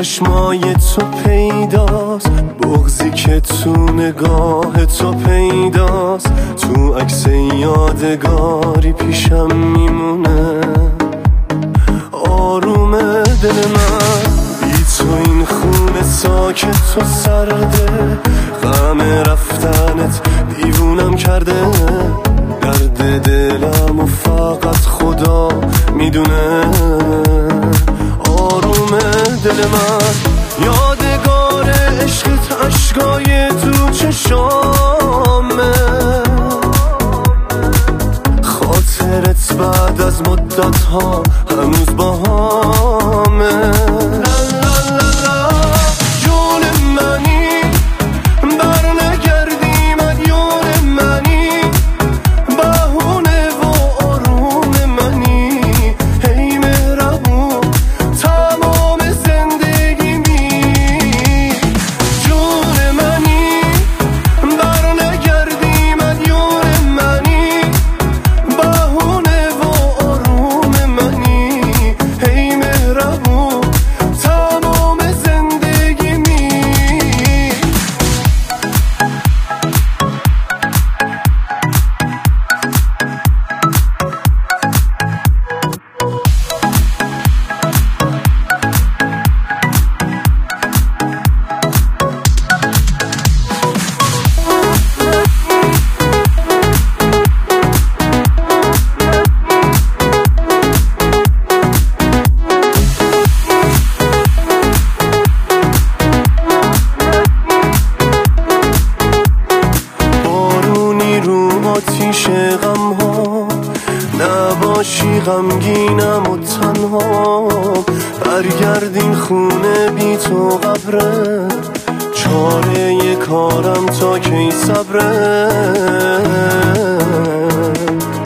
چشمای تو پیداست، بغضی که تو نگاه تو پیداست، تو عکس یادگاری پیشم میمونه. آروم دل من بی تو این خونه ساکت و سرده، غم رفتنت دیوونم کرده. درد دلم و فقط خدا میدونه. آروم دل من یادگار عشقت، عشقای تو چشامه، خاطرت بعد از مدت ها هنوز با همه. جون منی بر نگردی مدیون منی، بهونه و آروم منی، هی مهربون تمام زندگی می. جون منی بر نگردی مدیون منی، بهونه و آروم منی، هی مهربون تمام زندگی می. آتیش غم ها نباشی، غمگینم و تنها. برگردین خونه بی تو قبره، چاره کارم تا کی صبره.